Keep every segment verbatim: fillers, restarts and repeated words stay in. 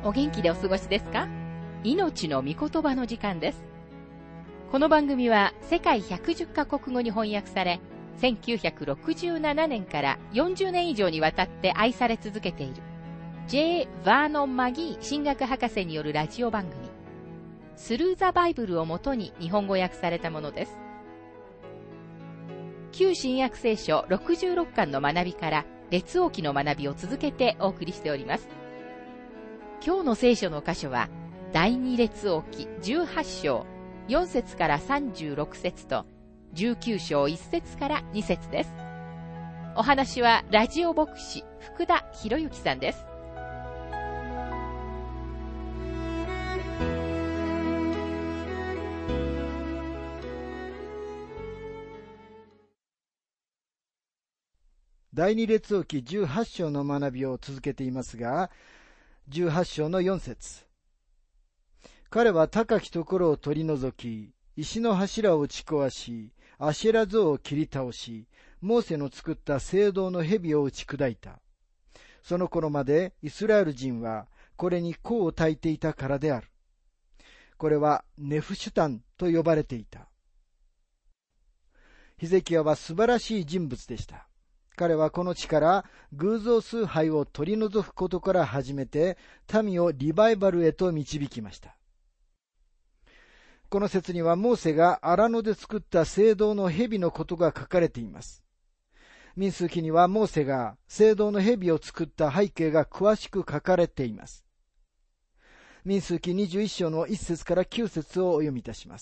お元気でお過ごしですか？命の御言葉の時間です。この番組は世界ひゃくじゅっカ国語に翻訳され、せんきゅうひゃくろくじゅうななねんからよんじゅうねん以上にわたって愛され続けている J. バーノン・マギー神学博士によるラジオ番組、スルー・ザ・バイブルをもとに日本語訳されたものです。旧新約聖書ろくじゅうろっかんの学びから列王記の学びを続けてお送りしております。今日の聖書の箇所は第二列王記じゅうはちしょうよんせつからさんじゅうろくせつとじゅうきゅうしょういっせつからにせつです。お話はラジオ牧師福田博之さんです。 第二列王記じゅうはちしょうの学びを続けていますが、じゅうはちしょうのよんせつ。彼は高きところを取り除き、石の柱を打ち壊し、アシェラ像を切り倒し、モーセの作った聖堂の蛇を打ち砕いた。その頃までイスラエル人はこれに香を焚いていたからである。これはネフシュタンと呼ばれていた。ヒゼキヤは素晴らしい人物でした。彼はこの地から偶像崇拝を取り除くことから始めて、民をリバイバルへと導きました。この説にはモーセが荒野で作った聖堂の蛇のことが書かれています。民数記にはモーセが聖堂の蛇を作った背景が詳しく書かれています。民数記にじゅういっしょうのいっせつからきゅうせつをお読みいたします。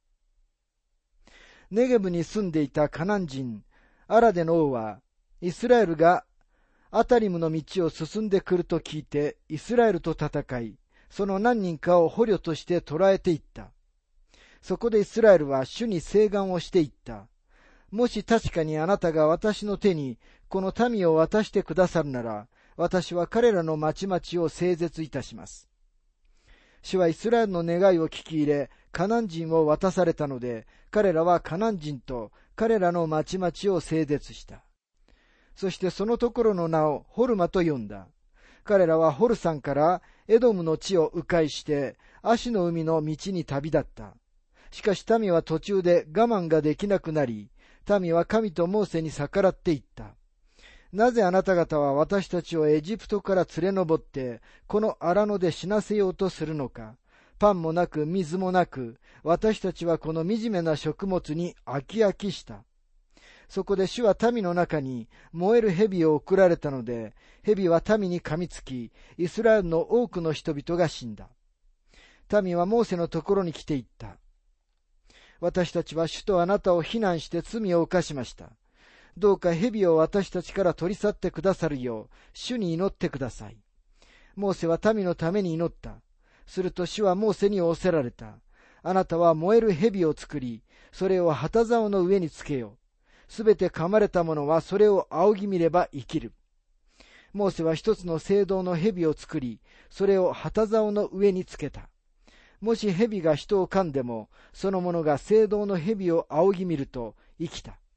ネゲブに住んでいたカナン人アラデの王は、イスラエルがアタリムの道を進んでくると聞いて、イスラエルと戦い、その何人かを捕虜として捕らえていった。そこでイスラエルは主に請願をしていった。もし確かにあなたが私の手にこの民を渡してくださるなら、私は彼らの町々を整絶いたします。主はイスラエルの願いを聞き入れ、カナン人を渡されたので、彼らはカナン人と彼らの町々を整絶した。そしてそのところの名をホルマと呼んだ。彼らはホルサンからエドムの地を迂回して、アシの海の道に旅立った。しかし民は途中で我慢ができなくなり、民は神とモーセに逆らっていった。なぜあなた方は私たちをエジプトから連れ上って、この荒野で死なせようとするのか。パンもなく水もなく、私たちはこの惨めな食物に飽き飽きした。そこで主は民の中に燃える蛇を送られたので、蛇は民に噛みつき、イスラエルの多くの人々が死んだ。民はモーセのところに来ていった。私たちは主とあなたを非難して罪を犯しました。どうか蛇を私たちから取り去ってくださるよう、主に祈ってください。モーセは民のために祈った。すると主はモーセに仰せられた。あなたは燃える蛇を作り、それを旗竿の上につけよう。すべて噛まれた者はそれを仰ぎ見れば生きる。モーセは一つの聖堂の蛇を作り、それを旗竿の上につけた。もし蛇が人を噛んでも、その者が聖堂の蛇を仰ぎ見ると生きた。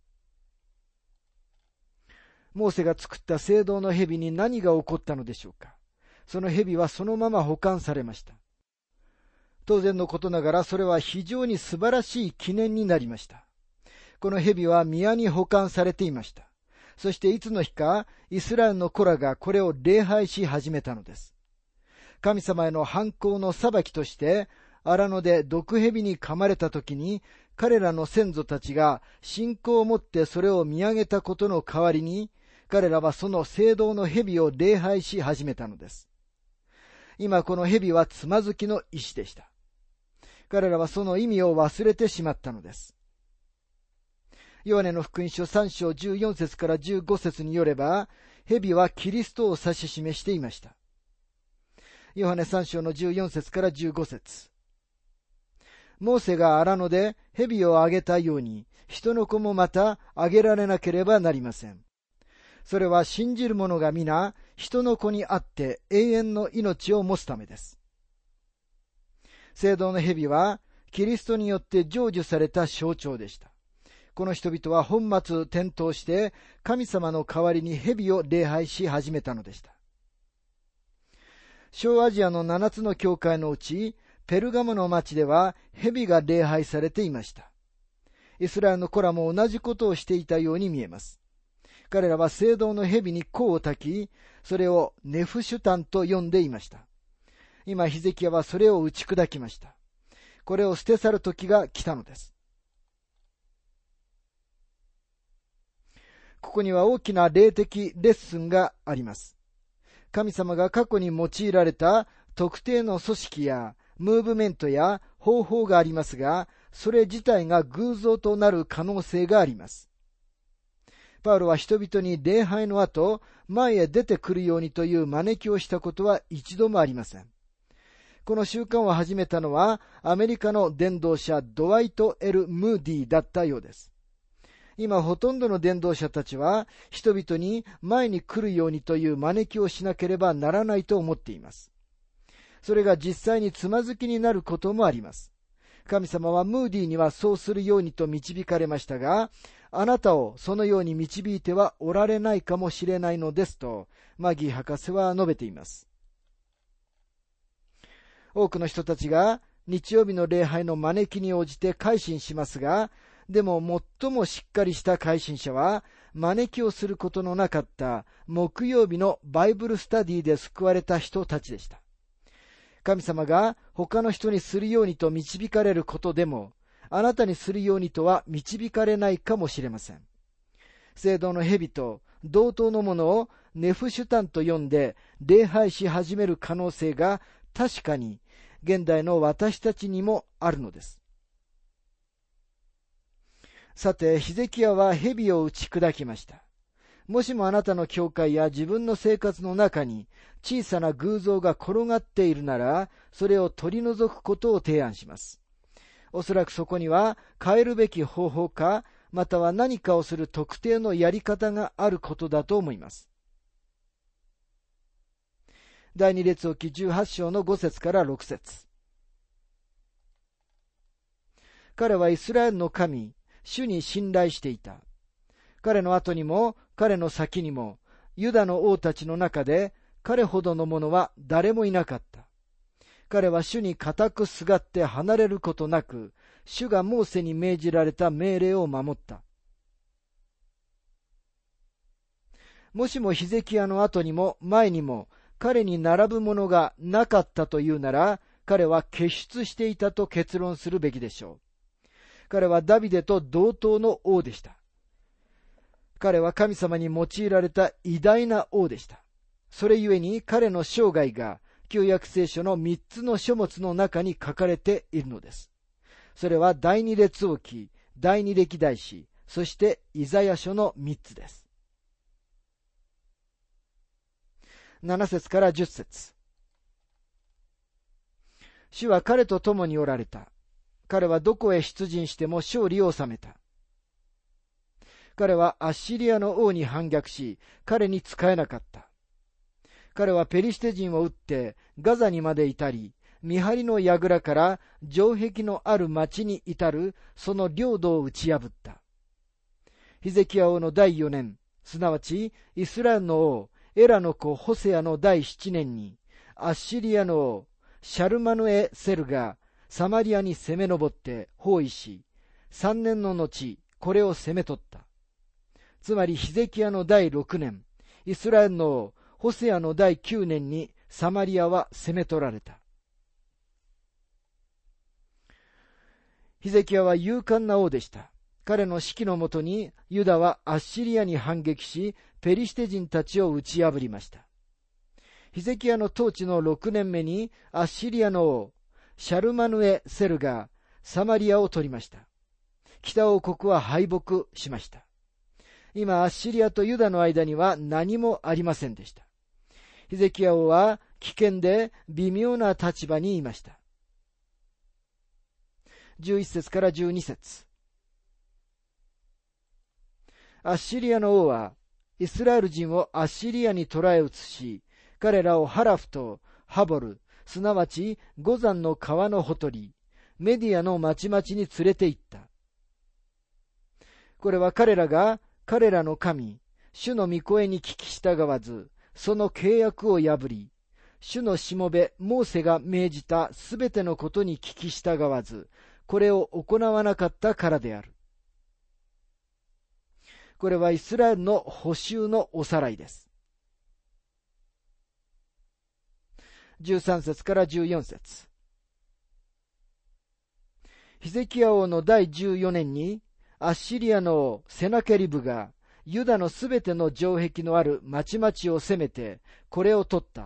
モーセが作った聖堂の蛇に何が起こったのでしょうか。その蛇はそのまま保管されました。当然のことながら、それは非常に素晴らしい記念になりました。この蛇は宮に保管されていました。そしていつの日か、イスラエルの子らがこれを礼拝し始めたのです。神様への反抗の裁きとして、荒野で毒蛇に噛まれた時に、彼らの先祖たちが信仰を持ってそれを見上げたことの代わりに、彼らはその聖堂の蛇を礼拝し始めたのです。今この蛇はつまずきの石でした。彼らはその意味を忘れてしまったのです。ヨハネの福音書さんしょうじゅうよんせつからじゅうごせつによれば、蛇はキリストを指し示していました。ヨハネさんしょうのじゅうよんせつからじゅうごせつ。モーセが荒野で蛇をあげたように、人の子もまたあげられなければなりません。それは信じる者が皆、人の子にあって永遠の命を持つためです。聖堂の蛇は、キリストによって成就された象徴でした。この人々は本末転倒して神様の代わりに蛇を礼拝し始めたのでした。 小アジアの七つの教会のうち、ペルガモの町では蛇が礼拝されていました。イスラエルの子らも同じことをしていたように見えます。彼らは聖堂の蛇に香を焚き、それをネフシュタンと呼んでいました。今、ヒゼキヤはそれを打ち砕きました。これを捨て去る時が来たのです。ここには大きな霊的レッスンがあります。神様が過去に用いられた特定の組織やムーブメントや方法がありますが、それ自体が偶像となる可能性があります。パウロは人々に礼拝の後、前へ出てくるようにという招きをしたことは一度もありません。この習慣を始めたのはアメリカの伝道者ドワイト・エル・ムーディだったようです。今ほとんどの伝道者たちは人々に前に来るようにという招きをしなければならないと思っています。それが実際につまずきになることもあります。神様はムーディにはそうするようにと導かれましたが、あなたをそのように導いてはおられないかもしれないのですと、マギー博士は述べています。多くの人たちが日曜日の礼拝の招きに応じて改心しますが、でも最もしっかりした改心者は、招きをすることのなかった木曜日のバイブルスタディで救われた人たちでした。神様が他の人にするようにと導かれることでも、あなたにするようにとは導かれないかもしれません。聖堂の蛇と同等のものをネフシュタンと呼んで礼拝し始める可能性が確かに現代の私たちにもあるのです。さて、ヒゼキヤは蛇を打ち砕きました。もしもあなたの教会や自分の生活の中に小さな偶像が転がっているなら、それを取り除くことを提案します。おそらくそこには変えるべき方法か、または何かをする特定のやり方があることだと思います。第二列王記じゅうはち章のご節からろく節。彼はイスラエルの神、主に信頼していた。彼の後にも彼の先にもユダの王たちの中で彼ほどの者は誰もいなかった。彼は主に固くすがって離れることなく、主がモーセに命じられた命令を守った。もしもヒゼキヤの後にも前にも彼に並ぶものがなかったというなら、彼は傑出していたと結論するべきでしょう。彼はダビデと同等の王でした。彼は神様に用いられた偉大な王でした。それゆえに彼の生涯が旧約聖書の三つの書物の中に書かれているのです。それは第二列王記、第二歴代史、そしてイザヤ書の三つです。七節から十節。主は彼と共におられた。彼はどこへ出陣しても勝利を収めた。彼はアッシリアの王に反逆し、彼に仕えなかった。彼はペリシテ人を撃ってガザにまで至り、見張りの櫓から城壁のある町に至るその領土を打ち破った。ヒゼキヤ王の第四年、すなわちイスラエルの王エラの子ホセアの第七年に、アッシリアの王シャルマヌエセルがサマリアに攻め上って包囲し、三年の後、これを攻め取った。つまりヒゼキヤの第六年、イスラエルの王ホセアの第九年にサマリアは攻め取られた。ヒゼキヤは勇敢な王でした。彼の指揮のもとにユダはアッシリアに反撃し、ペリシテ人たちを打ち破りました。ヒゼキヤの統治の六年目にアッシリアの王シャルマヌエセルがサマリアを取りました。北王国は敗北しました。今、アッシリアとユダの間には何もありませんでした。ヒゼキヤ王は危険で微妙な立場にいました。じゅういち節からじゅうに節。アッシリアの王はイスラエル人をアッシリアに捕らえ移し、彼らをハラフとハボル、すなわちゴザンの川のほとり、メディアの町々に連れて行った。これは彼らが彼らの神、主の御声に聞き従わず、その契約を破り、 主のしもべモーセが命じたすべてのことに聞き従わず、これを行わなかったからである。これはイスラエルの捕囚のおさらいです。じゅうさん節からじゅうよん節。ヒゼキヤ王のだいじゅうよねんに、アッシリアの王セナケリブがユダのすべての城壁のある町々を攻めて、これを取った。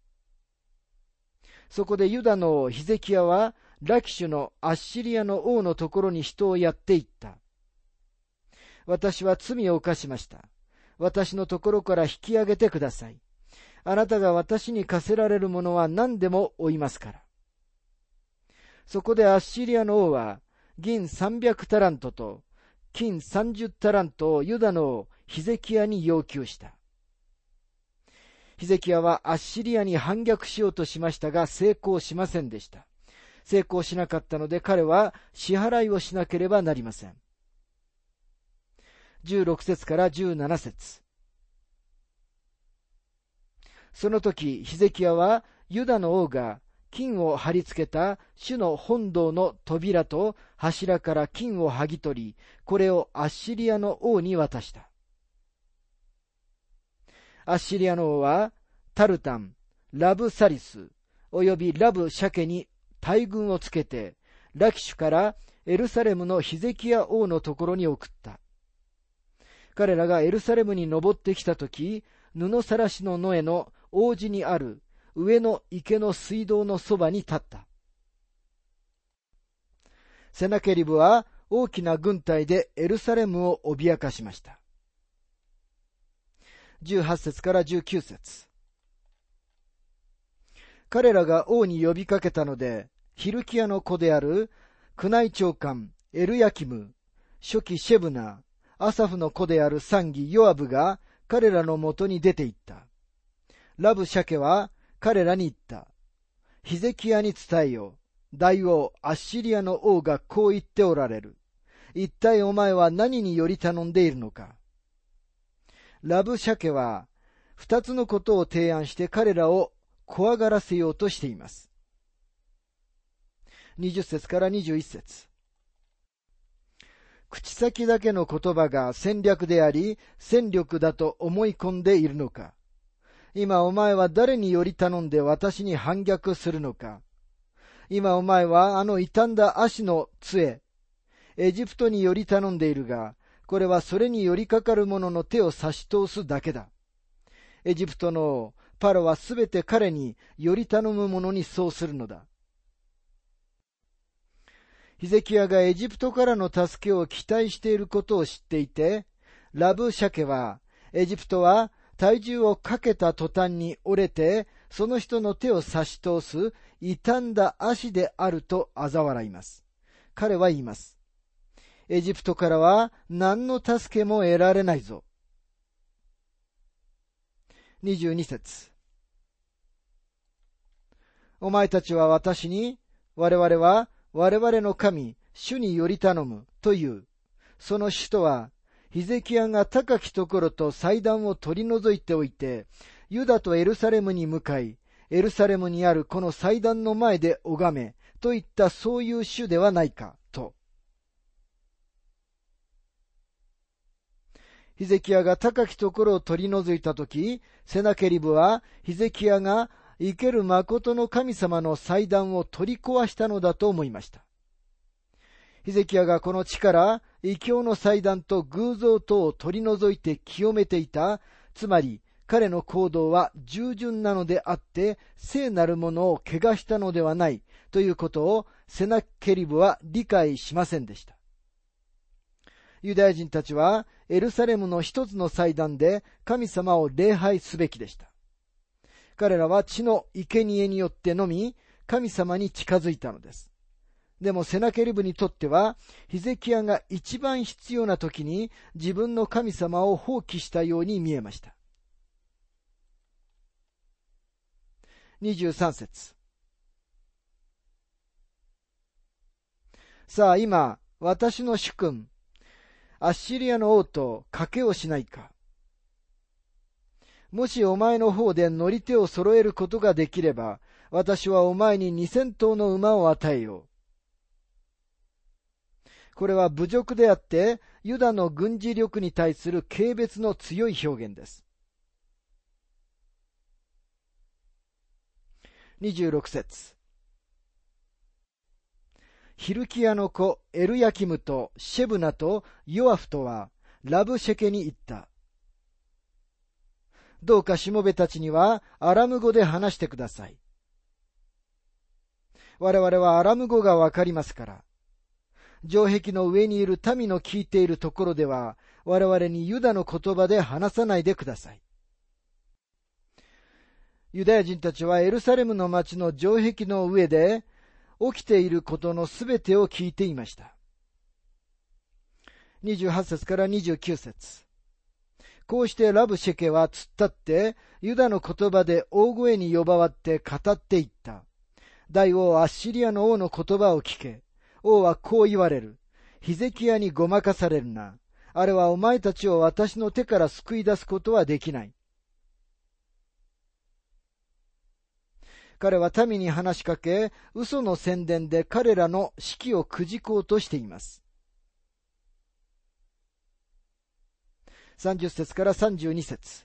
そこでユダの王ヒゼキヤは、ラキシュのアッシリアの王のところに人をやっていった。私は罪を犯しました。私のところから引き上げてください。あなたが私に課せられるものは何でも負いますから。そこでアッシリアの王は、銀さんびゃくタラントと金さんじゅうタラントをユダの王ヒゼキヤに要求した。ヒゼキヤはアッシリアに反逆しようとしましたが成功しませんでした。成功しなかったので彼は支払いをしなければなりません。じゅうろく節からじゅうなな節。その時ヒゼキヤはユダの王が金を貼り付けた主の本堂の扉と柱から金を剥ぎ取り、これをアッシリアの王に渡した。アッシリアの王はタルタン、ラブサリス、およびラブシャケに大軍をつけて、ラキシュからエルサレムのヒゼキヤ王のところに送った。彼らがエルサレムに登ってきたとき、布さらしの野への王子にある上の池の水道のそばに立った。セナケリブは大きな軍隊でエルサレムを脅かしました。じゅうはち節からじゅうきゅう節。彼らが王に呼びかけたので、ヒルキヤの子である宮内長官エルヤキム、書記シェブナ、アサフの子である参議ヨアブが彼らのもとに出て行った。ラブシャケは彼らに言った。ヒゼキヤに伝えよ。大王アッシリアの王がこう言っておられる。一体お前は何により頼んでいるのか。ラブシャケは二つのことを提案して彼らを怖がらせようとしています。にじゅっ節からにじゅういち節。口先だけの言葉が戦略であり、戦力だと思い込んでいるのか。今お前は誰により頼んで私に反逆するのか。今お前はあの傷んだ足の杖、エジプトにより頼んでいるが、これはそれに寄りかかる者の手を差し通すだけだ。エジプトのパロはすべて彼により頼む者にそうするのだ。ヒゼキヤがエジプトからの助けを期待していることを知っていて、ラブシャケは、エジプトは体重をかけた途端に折れて、その人の手を差し通す傷んだ足であると嘲笑います。彼は言います。エジプトからは何の助けも得られないぞ。にじゅうに節。お前たちは私に、我々は我々の神、主により頼むという。その主とは、ヒゼキヤが高きところと祭壇を取り除いておいて、ユダとエルサレムに向かい、エルサレムにあるこの祭壇の前で拝め、といったそういう主ではないか、と。ヒゼキヤが高きところを取り除いたとき、セナケリブはヒゼキヤが生ける誠の神様の祭壇を取り壊したのだと思いました。ヒゼキヤがこの地から異教の祭壇と偶像等を取り除いて清めていた、つまり彼の行動は従順なのであって聖なるものを汚したのではないということをセナケリブは理解しませんでした。ユダヤ人たちはエルサレムの一つの祭壇で神様を礼拝すべきでした。彼らは地の生贄によってのみ神様に近づいたのです。でもセナケリブにとってはヒゼキヤが一番必要な時に自分の神様を放棄したように見えました。にじゅうさん節。さあ今私の主君アッシリアの王と賭けをしないか。 もしお前の方で乗り手を揃えることができれば、私はお前に二千頭の馬を与えよう。これは侮辱であって、ユダの軍事力に対する軽蔑の強い表現です。にじゅうろく節。ヒルキヤの子エルヤキムとシェブナとヨアフとはラブシェケに言った。どうかしもべたちにはアラム語で話してください。我々はアラム語がわかりますから。城壁の上にいる民の聞いているところでは、我々にユダの言葉で話さないでください。ユダヤ人たちはエルサレムの町の城壁の上で起きていることのすべてを聞いていました。にじゅうはち節からにじゅうきゅう節。こうしてラブシェケは突っ立って、ユダの言葉で大声に呼ばわって語っていった。大王アッシリアの王の言葉を聞け。王はこう言われる。ヒゼキヤにごまかされるな。あれはお前たちを私の手から救い出すことはできない。彼は民に話しかけ、嘘の宣伝で彼らの士気をくじこうとしています。さんじゅっ節からさんじゅうに節。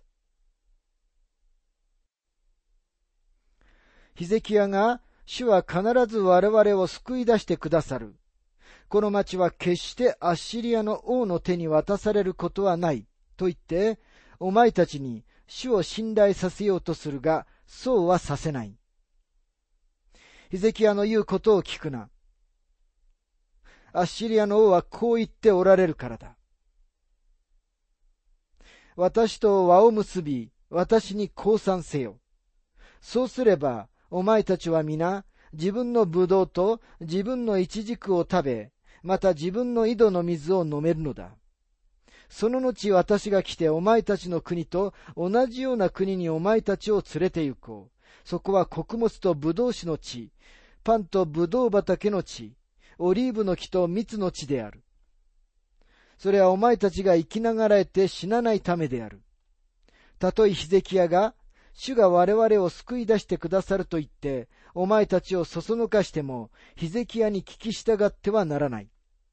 ヒゼキヤが、主は必ず我々を救い出してくださる。この町は決してアッシリアの王の手に渡されることはない。と言って、お前たちに主を信頼させようとするが、そうはさせない。ヒゼキヤの言うことを聞くな。アッシリアの王はこう言っておられるからだ。私と輪を結び、私に降参せよ。そうすれば、お前たちは皆、自分のブドウと自分のイチジクを食べ、また自分の井戸の水を飲めるのだ。その後私が来てお前たちの国と同じような国にお前たちを連れて行こう。そこは穀物とブドウ酒の地、パンとブドウ畑の地、オリーブの木と蜜の地である。それはお前たちが生きながらえて死なないためである。たとえヒゼキヤが、主が我々を救い出してくださると言って、お前たちをそそのかしても、ヒゼキヤに聞き従ってはならない。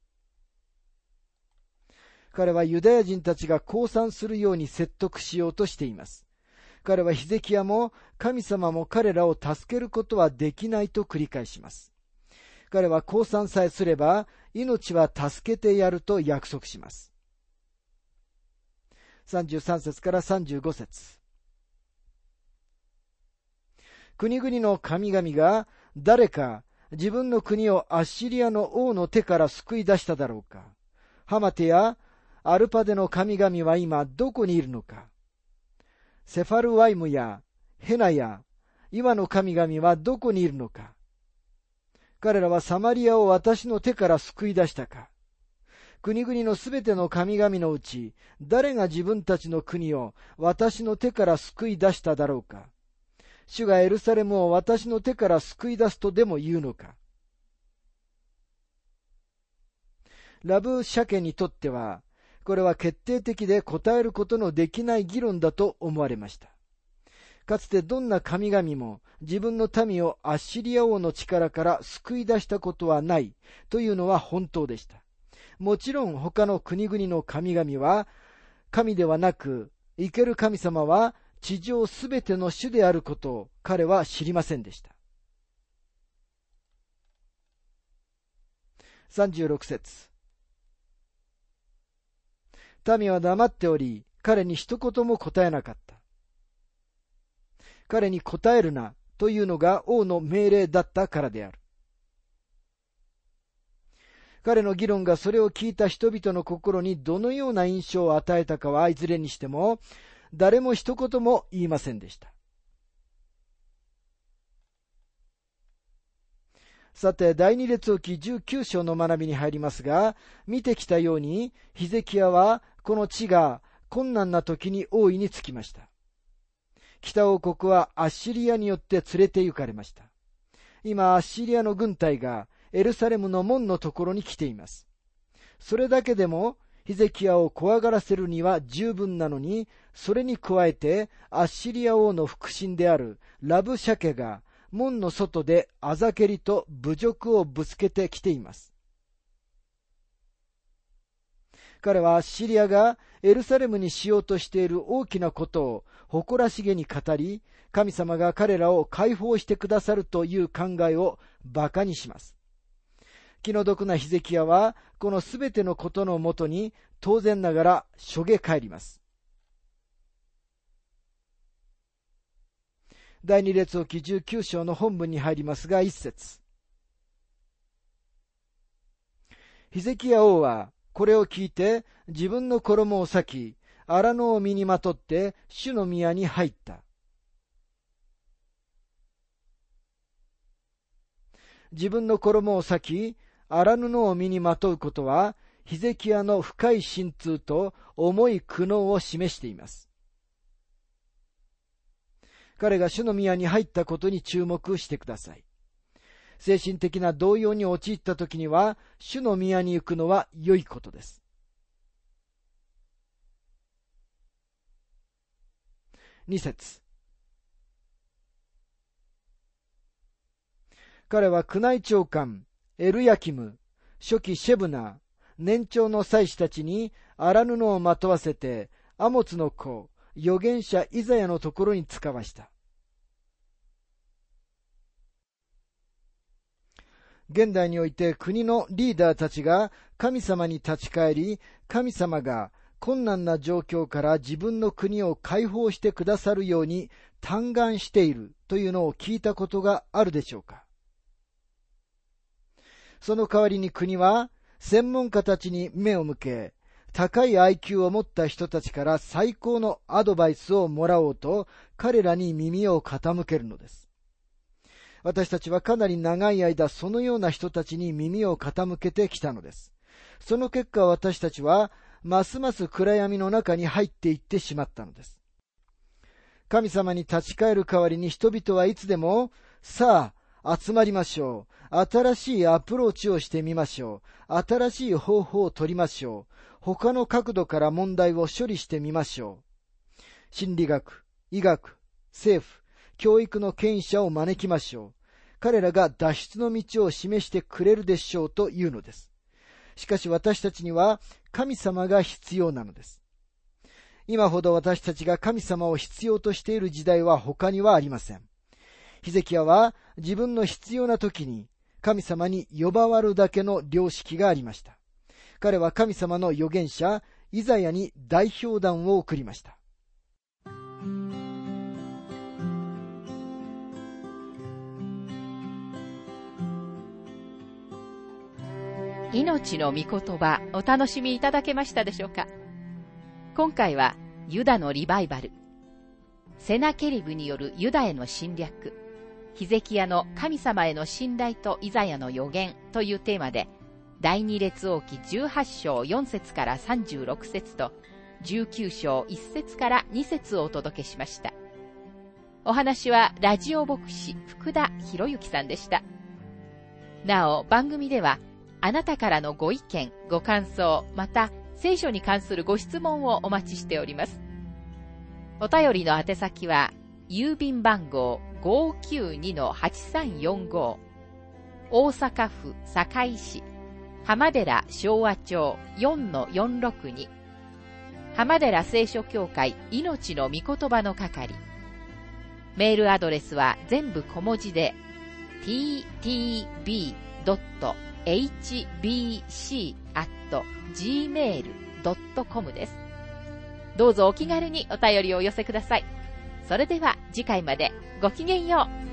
彼はユダヤ人たちが降参するように説得しようとしています。彼はヒゼキヤも神様も彼らを助けることはできないと繰り返します。彼は降参さえすれば、命は助けてやると約束します。さんじゅうさん節からさんじゅうご節。国々の神々が誰か自分の国をアッシリアの王の手から救い出しただろうか。ハマテやアルパデの神々は今どこにいるのか。セファルワイムやヘナや岩の神々はどこにいるのか。彼らはサマリアを私の手から救い出したか。国々のすべての神々のうち、誰が自分たちの国を私の手から救い出しただろうか。主がエルサレムを私の手から救い出すとでも言うのか。ラブシャケにとっては、これは決定的で答えることのできない議論だと思われました。かつてどんな神々も自分の民をアッシリア王の力から救い出したことはないというのは本当でした。もちろん他の国々の神々は神ではなく、生ける神様は地上すべての主であることを彼は知りませんでした。さんじゅうろく節。民は黙っており、彼に一言も答えなかった。彼に答えるなというのが王の命令だったからである。彼の議論がそれを聞いた人々の心にどのような印象を与えたかはいずれにしても、誰も一言も言いませんでした。さて、第二列王記じゅうきゅう章の学びに入りますが、見てきたように、ヒゼキヤはこの地が困難な時に大いにつきました。北王国はアッシリアによって連れて行かれました。今、アッシリアの軍隊がエルサレムの門のところに来ています。それだけでも、 ヒゼキヤを怖がらせるには十分なのに、それに加えてアッシリア王の腹心であるラブシャケが門の外であざけりと侮辱をぶつけてきています。彼はアッシリアがエルサレムにしようとしている大きなことを誇らしげに語り、神様が彼らを解放してくださるという考えを馬鹿にします。気の毒なヒゼキヤはこのすべてのことのもとに当然ながらしょげ返ります。第二列王記じゅうきゅう章の本文に入りますが、一節。ヒゼキヤ王はこれを聞いて自分の衣を裂き、荒野を身にまとって主の宮に入った。自分の衣を裂き、荒布を身にまとうことは、ヒゼキヤの深い心痛と重い苦悩を示しています。彼が主の宮に入ったことに注目してください。精神的な動揺に陥った時には、主の宮に行くのは良いことです。二節。彼は宮内長官、エルヤキム、書記シェブナ、年長の祭司たちに荒布をまとわせて、アモツの子、預言者イザヤのところに使わした。現代において国のリーダーたちが神様に立ち返り、神様が困難な状況から自分の国を解放してくださるように嘆願しているというのを聞いたことがあるでしょうか。その代わりに国は専門家たちに目を向け、高い アイキュー を持った人たちから最高のアドバイスをもらおうと彼らに耳を傾けるのです。私たちはかなり長い間そのような人たちに耳を傾けてきたのです。その結果私たちはますます暗闇の中に入っていってしまったのです。神様に立ち返る代わりに人々はいつでも、さあ集まりましょう。新しいアプローチをしてみましょう。新しい方法を取りましょう。他の角度から問題を処理してみましょう。心理学、医学、政府、教育の権威者を招きましょう。彼らが脱出の道を示してくれるでしょうというのです。しかし私たちには神様が必要なのです。今ほど私たちが神様を必要としている時代は他にはありません。ヒゼキヤは自分の必要な時に神様に呼ばわるだけの良識がありました。彼は神様の預言者イザヤに代表団を送りました。 命の御言葉、お楽しみいただけましたでしょうか。今回はユダのリバイバル、セナケリブによるユダへの侵略、ヒゼキヤの神様への信頼とイザヤの預言というテーマで、第二列王記じゅうはち章よん節からさんじゅうろく節とじゅうきゅう章いち節からに節をお届けしました。お話はラジオ牧師福田博之さんでした。なお番組ではあなたからのご意見、ご感想、また聖書に関するご質問をお待ちしております。お便りの宛先は郵便番号 ごーきゅうにのはちさんよんご 大阪府堺市浜寺昭和町 よんのよんろくに 浜寺聖書協会命の御言葉の係。メールアドレスは全部小文字で ティーティービードットエイチビーシーアットジーメールドットコム です。どうぞお気軽にお便りをお寄せください。それでは次回までごきげんよう。